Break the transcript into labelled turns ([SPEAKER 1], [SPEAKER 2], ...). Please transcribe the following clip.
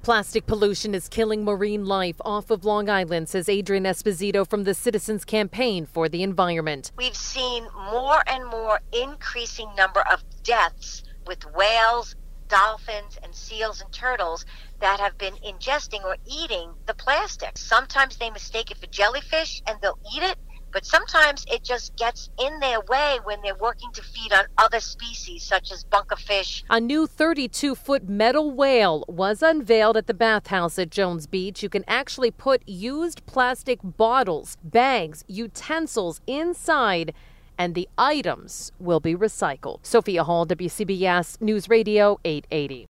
[SPEAKER 1] Plastic pollution is killing marine life off of Long Island, says Adrian Esposito from the Citizens Campaign for the Environment.
[SPEAKER 2] We've seen more and more increasing number of deaths with whales, dolphins, and seals and turtles that have been ingesting or eating the plastic. Sometimes they mistake it for jellyfish and they'll eat it, but sometimes it just gets in their way when they're working to feed on other species such as bunkerfish.
[SPEAKER 1] A new 32-foot metal whale was unveiled at the bathhouse at Jones Beach. You can actually put used plastic bottles, bags, utensils inside, and the items will be recycled. Sophia Hall, WCBS News Radio 880.